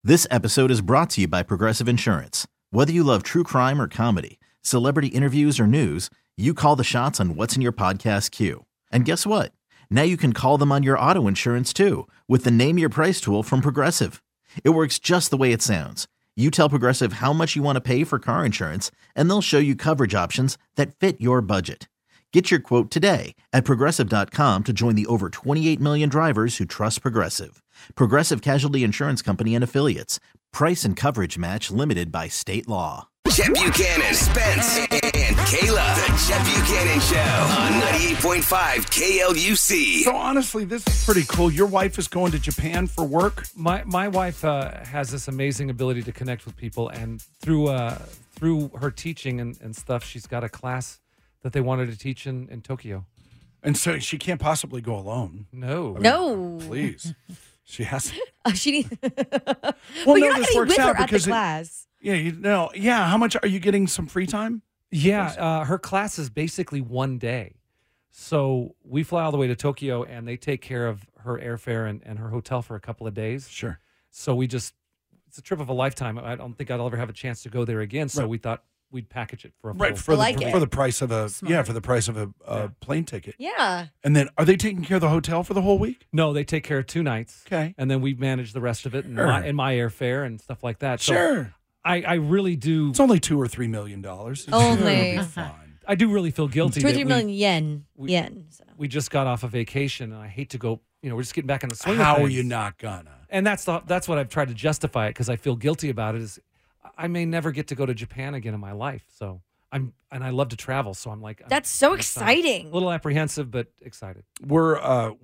This episode is brought to you by Progressive Insurance. Whether you love true crime or comedy, celebrity interviews or news, you call the shots on what's in your podcast queue. And guess what? Now you can call them on your auto insurance too with the Name Your Price tool from Progressive. It works just the way it sounds. You tell Progressive how much you want to pay for car insurance, and they'll show you coverage options that fit your budget. Get your quote today at Progressive.com to join the over 28 million drivers who trust Progressive. Progressive Casualty Insurance Company and Affiliates. Price and coverage match limited by state law. Chet Buchanan, Spence, and Kayla. The Chet Buchanan Show on 98.5 KLUC. So honestly, this is pretty cool. Your wife is going to Japan for work? My wife has this amazing ability to connect with people, and through her teaching and stuff, she's got a class that they wanted to teach in Tokyo. And so she can't possibly go alone. No. No. Please. She has She needs. Well, But no, you're not this going to be works with her out at the because class. how much are you getting some free time? Yeah, her class is basically one day. So we fly all the way to Tokyo, and they take care of her airfare and her hotel for a couple of days. Sure. So it's a trip of a lifetime. I don't think I'd ever have a chance to go there again. So we thought we'd package it for a Right, full. for the price of a Smart. for the price of a plane ticket. Yeah. And then are they taking care of the hotel for the whole week? No, they take care of 2 nights. Okay. And then we manage the rest of it and, Sure. my airfare and stuff like that. So Sure. I really do. It's only $2 or $3 million. Only. It'll be fine. I do really feel guilty. 2 or that 3 million yen. So. We just got off a vacation, and I hate to go. We're just getting back in the swing. How of are things. you not gonna? And that's what I've tried to justify it because I feel guilty about it. Is I may never get to go to Japan again in my life. So I love to travel. So I'm like, That's so I'm exciting. a little apprehensive, but excited. We're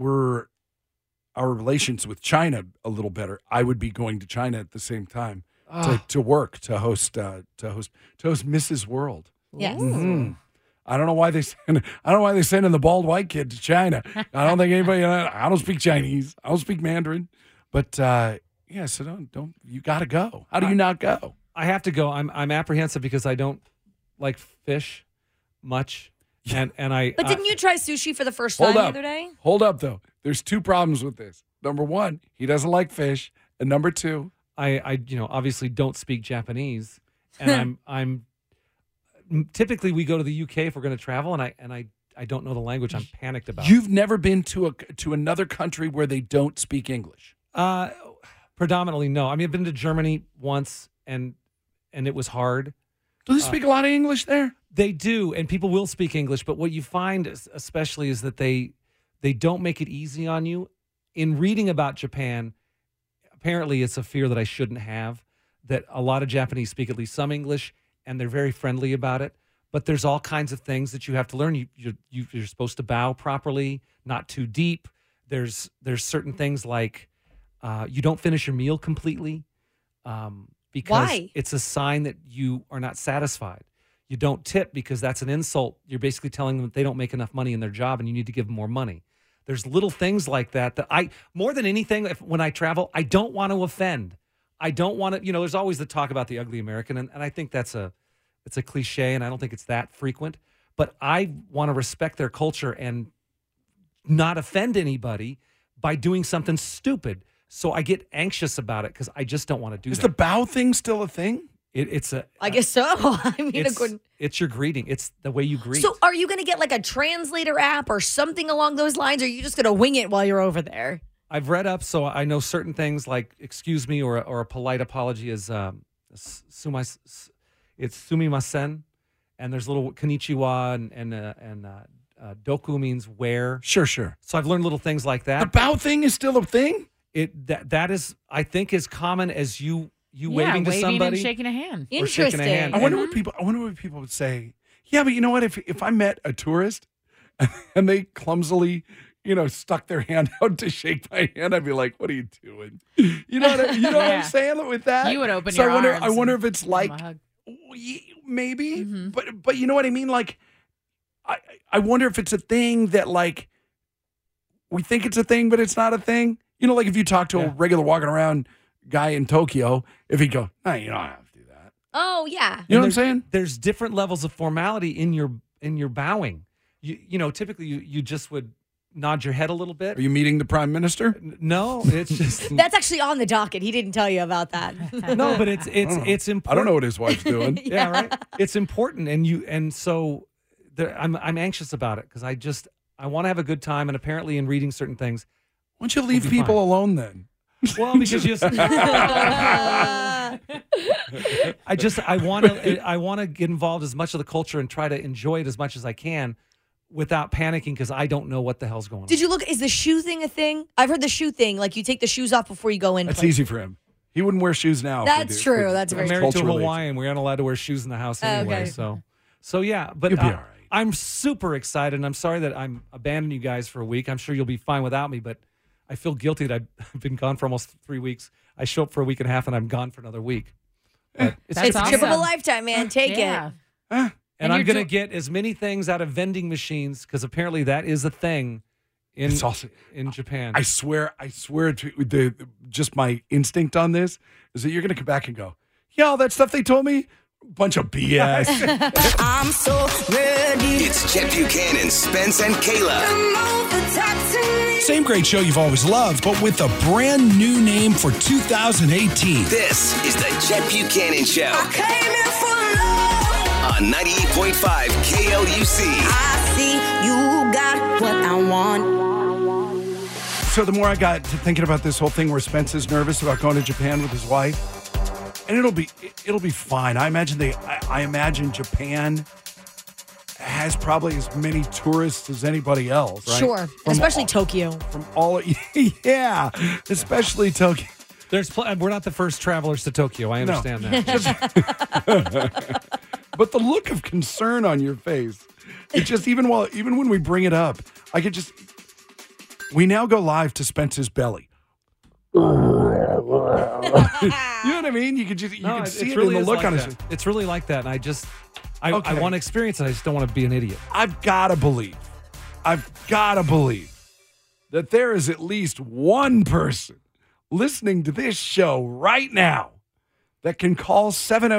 our relations with China a little better. I would be going to China at the same time to work to host Mrs. World. Yes. Mhm. I don't know why they send the bald white kid to China. I don't think anybody. I don't speak Chinese. I don't speak Mandarin. But so don't you got to go? How do you not go? I have to go. I'm apprehensive because I don't like fish much, and I. But didn't you try sushi for the first time the other day? Hold up, though. There's 2 problems with this. Number 1, he doesn't like fish, and number 2, I obviously don't speak Japanese, and I'm typically we go to the UK if we're going to travel, and I don't know the language. I'm panicked about. You've never been to another country where they don't speak English. Predominantly, no. I mean, I've been to Germany once, and it was hard. Do they speak a lot of English there? They do, and people will speak English. But what you find, especially, is that they don't make it easy on you. In reading about Japan, apparently it's a fear that I shouldn't have, that a lot of Japanese speak at least some English, and they're very friendly about it. But there's all kinds of things that you have to learn. You're supposed to bow properly, not too deep. There's certain things like you don't finish your meal completely because Why? it's a sign that you are not satisfied. You don't tip because that's an insult. You're basically telling them that they don't make enough money in their job and you need to give them more money. There's little things like that more than anything, when I travel, I don't want to offend. I don't want to, there's always the talk about the ugly American, and I think it's a cliche, and I don't think it's that frequent. But I want to respect their culture and not offend anybody by doing something stupid. So I get anxious about it because I just don't want to do Is that. the bow thing still a thing? I guess so. I mean, it's your greeting. It's the way you greet. So are you going to get like a translator app or something along those lines? Or are you just going to wing it while you're over there? I've read up, so I know certain things like "excuse me" or a polite apology is it's sumimasen, and there's little konnichiwa and doku means where. Sure. So I've learned little things like The that. bow thing is still a thing? That is, I think, as common as you waving to somebody and shaking a hand. or shaking a hand. I wonder what people would say. Yeah, but you know what? If I met a tourist and they clumsily, stuck their hand out to shake my hand, I'd be like, "What are you doing?" You know what I'm saying with that? You would open so your arms. I wonder if it's give like them a hug. maybe, Mm-hmm. but you know what I mean? Like, I wonder if it's a thing that like we think it's a thing, but it's not a thing. Like if you talk to a regular walking around guy in Tokyo, if he'd go, "No, you don't have to do that." Oh, yeah. You know what I'm saying? There's different levels of formality in your bowing. Typically you just would nod your head a little bit. Are you meeting the prime minister? No, it's just That's actually on the docket. He didn't tell you about that. no, but it's important. I don't know what his wife's doing. Yeah, right. It's important, and so I'm anxious about it because I want to have a good time, and apparently in reading certain things. Why don't you leave be people fine. alone then? Well, because I want to get involved as much of the culture and try to enjoy it as much as I can without panicking because I don't know what the hell's going on. Did you look? Is the shoe thing a thing? I've heard the shoe thing. Like you take the shoes off before you go in. That's places. easy for him. He wouldn't wear shoes now. That's true. That's very I'm true. married to a culturally. Hawaiian. We aren't allowed to wear shoes in the house anyway. Okay. So yeah, but You'll be all right. I'm super excited. And I'm sorry that I'm abandoning you guys for a week. I'm sure you'll be fine without me, but I feel guilty that I've been gone for almost 3 weeks. I show up for a week and a half, and I'm gone for another week. But It's That's a trip of a awesome. lifetime, man. Take it. And And I'm you're going to do- get as many things out of vending machines because apparently that is a thing in It's also, in Japan. I swear to just my instinct on this is that you're going to come back and go, yeah, all that stuff they told me, bunch of BS. I'm so ready. It's Chet Buchanan, Spence, and Kayla. Come over, talk to me. Same great show you've always loved, but with a brand new name for 2018. This is the Chet Buchanan Show Came here for love. on 98.5 KLUC. I see you got what I want. So the more I got to thinking about this whole thing where Spence is nervous about going to Japan with his wife, and it'll be fine. I imagine Japan has probably as many tourists as anybody else, right? Sure. Especially Tokyo. From all, yeah, especially Tokyo. We're not the first travelers to Tokyo. I understand that. But the look of concern on your face, it just even when we bring it up, I could just. We now go live to Spence's belly. You know what I mean? You can see it in the look on his face. It's really like that, and I Okay. want to experience it. I just don't want to be an idiot. I've got to believe that there is at least one person listening to this show right now that can call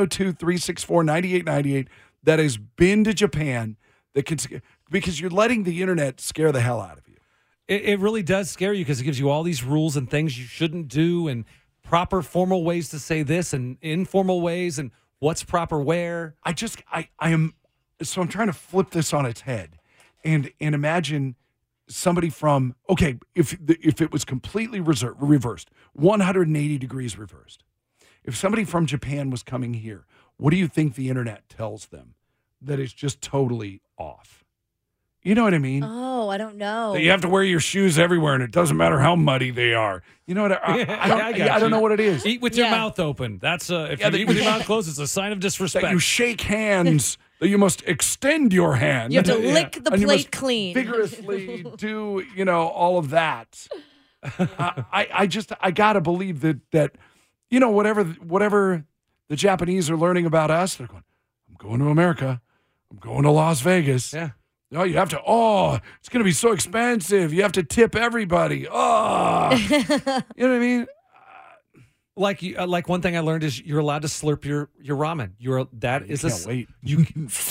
702-364-9898 that has been to Japan because you're letting the internet scare the hell out of you. It really does scare you because it gives you all these rules and things you shouldn't do, and proper formal ways to say this, and informal ways, and what's proper where. I'm trying to flip this on its head and imagine somebody from, okay, if it was completely reversed, 180 degrees reversed. If somebody from Japan was coming here, what do you think the internet tells them that is just totally off? You know what I mean? Oh, I don't know. That you have to wear your shoes everywhere, and it doesn't matter how muddy they are. You know what? I don't know what it is. Eat with your Yeah. mouth open. That's if Yeah, you eat with your mouth closed, it's a sign of disrespect. That you shake hands. That you must extend your hand. You have to lick the And you plate must clean. vigorously do all of that. I gotta believe that whatever the Japanese are learning about us, they're going, I'm going to America. I'm going to Las Vegas. Yeah. No, you have to. Oh, it's going to be so expensive. You have to tip everybody. Oh, you know what I mean? Like one thing I learned is you're allowed to slurp your ramen. Can't wait. You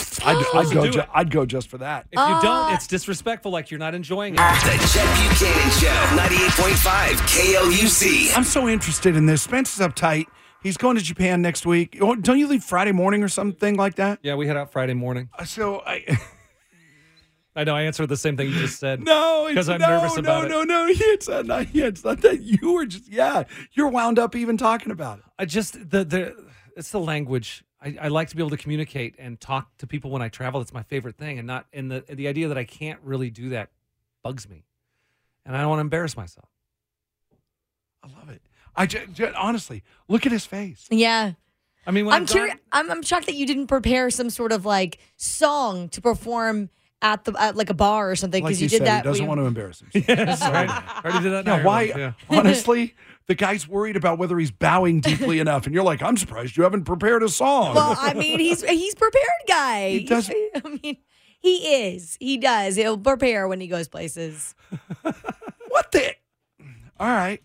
I'd go just for that. If you don't, it's disrespectful. Like you're not enjoying it. The Chet Buchanan Show, 98.5 KLUC. I'm so interested in this. Spence is uptight. He's going to Japan next week. Don't you leave Friday morning or something like that? Yeah, we head out Friday morning. So I. I know I answered the same thing you just said. No, because I'm nervous about it. No. It's not that you were just. Yeah, you're wound up even talking about it. I just it's the language. I like to be able to communicate and talk to people when I travel. It's my favorite thing, and the idea that I can't really do that bugs me, and I don't want to embarrass myself. I love it. Honestly, look at his face. Yeah. I mean, when I'm curious. I'm shocked that you didn't prepare some sort of like song to perform at like a bar or something Like because he you did said, that. he doesn't want to embarrass himself. Yes, right. I already did that. in Yeah, why? Ireland, yeah. Honestly, the guy's worried about whether he's bowing deeply enough, and you're like, I'm surprised you haven't prepared a song. Well, I mean, he's prepared guy. He does- I mean, he is. He does. He'll prepare when he goes places. What the? All right.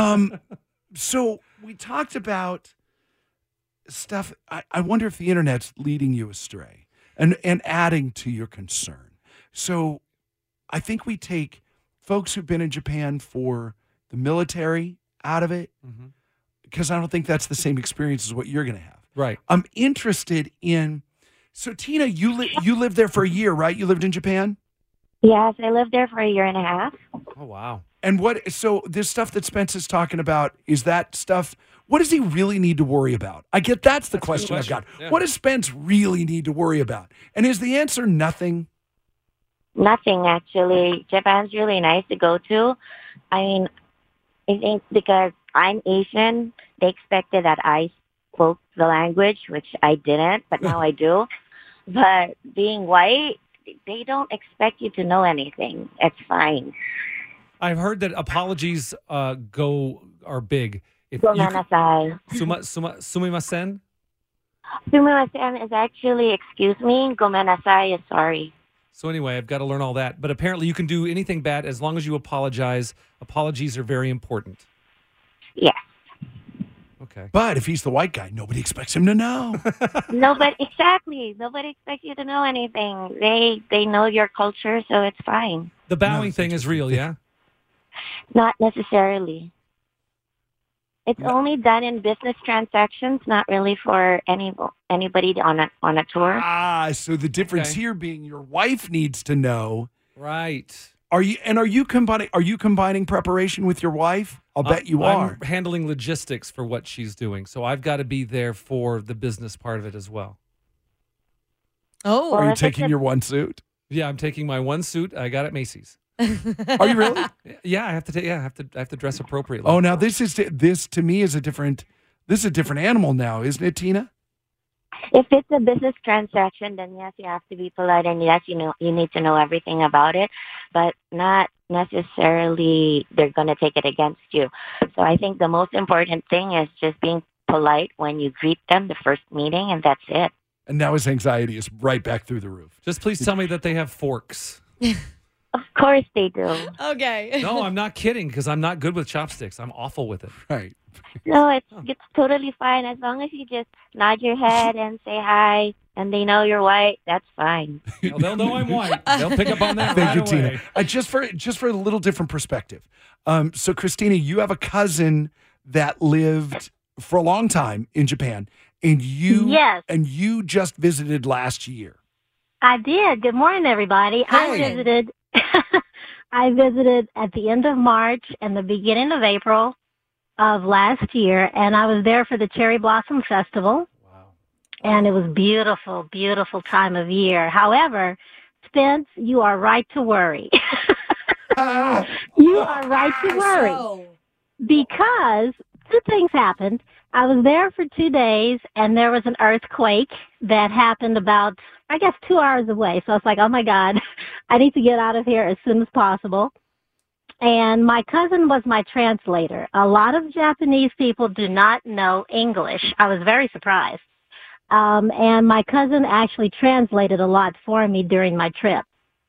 So we talked about stuff. I wonder if the internet's leading you astray and adding to your concern. So I think we take folks who've been in Japan for the military out of it, because I don't think that's the same experience as what you're going to have. Right. I'm interested in. So Tina, you lived there for a year, right? You lived in Japan, Yes, I lived there for a year and a half. Oh, wow. and what? So this stuff that Spence is talking about, is that stuff? What does he really need to worry about? I get that's the question I've got. Yeah. What does Spence really need to worry about? And is the answer nothing? Nothing, actually. Japan's really nice to go to. I mean, I think because I'm Asian, they expected that I spoke the language, which I didn't, but now I do. But being white, they don't expect you to know anything. It's fine. I've heard that apologies are big. If you Gomenasai. sumimasen? Sumimasen is actually excuse me. Gomenasai is sorry. So anyway, I've got to learn all that. But apparently you can do anything bad as long as you apologize. Apologies are very important. Yes. Okay. But if he's the white guy, nobody expects him to know. Nobody expects you to know anything. They know your culture, so it's fine. The bowing thing is real, yeah? Not necessarily. It's only done in business transactions, not really for anybody on a tour. So the difference Okay. here being your wife needs to know. Right. Are you combining preparation with your wife? I'll bet you are. I'm handling logistics for what she's doing. So I've got to be there for the business part of it as well. Oh, Are you if it's taking a- your one suit? Yeah, I'm taking my one suit I got at Macy's. Are you really? Yeah, I have to dress appropriately. Oh, now this to me is a different animal now, isn't it, Tina? If it's a business transaction, then yes, you have to be polite, and yes, you need to know everything about it, but not necessarily they're going to take it against you. So I think the most important thing is just being polite when you greet them the first meeting, and that's it. And now his anxiety is right back through the roof. Just please tell me that they have forks. Of course they do. okay. No, I'm not kidding because I'm not good with chopsticks. I'm awful with it. Right. No, it's totally fine as long as you just nod your head and say hi, and they know you're white. That's fine. They'll know I'm white. They'll pick up on that Thank right you, away. Tina. Just for a little different perspective. So, Christina, you have a cousin that lived for a long time in Japan, and Yes. you just visited last year. I did. Good morning, everybody. I visited. I visited at the end of March and the beginning of April of last year, and I was there for the Cherry Blossom Festival. Wow. And it was beautiful, beautiful time of year. However, Spence, you are right to worry. You are right to worry. So, Because two things happened. I was there for 2 days, and there was an earthquake that happened about, 2 hours away. So I was like, oh, my God, I need to get out of here as soon as possible. And my cousin was my translator. A lot of Japanese people do not know English. I was very surprised. And my cousin actually translated a lot for me during my trip.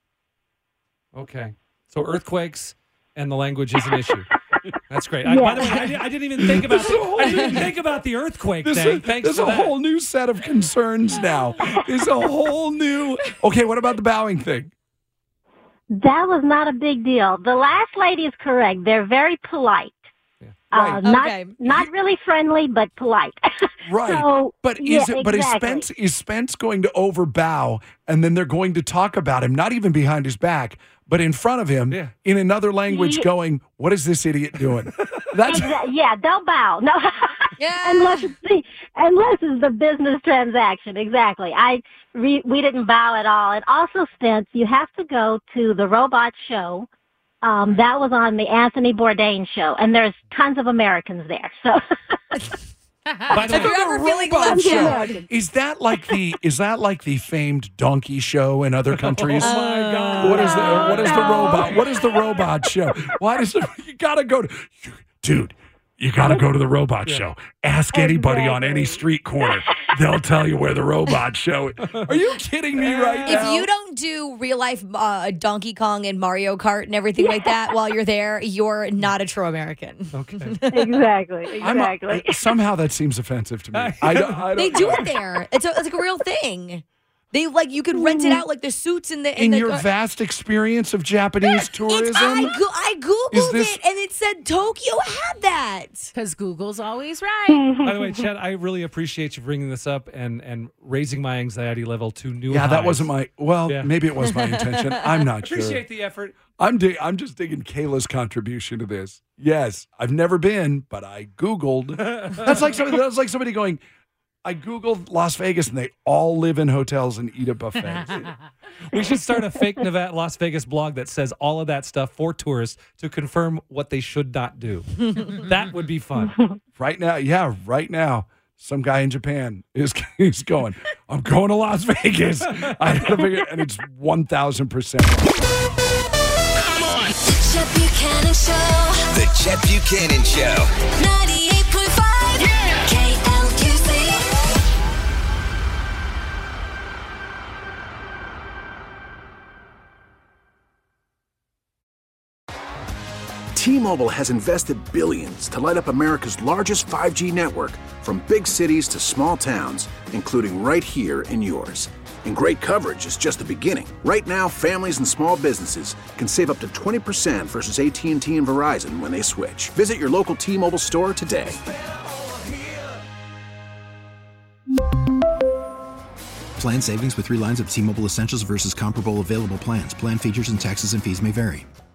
Okay. So earthquakes and the language is an issue. That's great. By the way, I didn't even think about the earthquake thing. Thanks There's for a that. whole new set of concerns now. There's a whole new. Okay, what about the bowing thing? That was not a big deal. The last lady is correct. They're very polite. Right. Okay. Not really friendly, but polite. Right. So, But exactly. is Spence going to overbow and then they're going to talk about him, not even behind his back, but in front of him in another language going, what is this idiot doing? That's Yeah, they'll bow. No, yeah. unless it's the business transaction. Exactly. We didn't bow at all. And also, Spence, you have to go to the robot show. That was on the Anthony Bourdain show, and there's tons of Americans there. So. By the If you're way, ever feeling robot left show. out. Is that like the famed donkey show in other countries? Oh my God. What is the robot show? You gotta go to dude. You got to go to the robot show. Ask anybody on any street corner. They'll tell you where the robot show is. Are you kidding me right now? If you don't do real life Donkey Kong and Mario Kart and everything like that while you're there, you're not a true American. Okay. Exactly. Somehow that seems offensive to me. I don't They know. do it there. It's like a real thing. They you could rent it out like the suits and the In your vast experience of Japanese tourism, I googled this- it and it said Tokyo had that. Because Google's always right. By the way, Chad, I really appreciate you bringing this up and raising my anxiety level to new yeah, highs. that wasn't my. Well, Yeah. maybe it was my intention. I'm not sure. Appreciate the effort. I'm just digging Kayla's contribution to this. Yes, I've never been, but I Googled. That's like somebody going, I Googled Las Vegas and they all live in hotels and eat at buffets. We should start a fake Nevada, Las Vegas blog that says all of that stuff for tourists to confirm what they should not do. That would be fun. Right now, some guy in Japan is going, I'm going to Las Vegas. I gotta figure, and it's 1,000%. Come on. Chet Buchanan Show. The Chet Buchanan Show. 98.5 KLQC. T-Mobile has invested billions to light up America's largest 5G network, from big cities to small towns, including right here in yours. And great coverage is just the beginning. Right now, families and small businesses can save up to 20% versus AT&T and Verizon when they switch. Visit your local T-Mobile store today. Plan savings with 3 lines of T-Mobile Essentials versus comparable available plans. Plan features and taxes and fees may vary.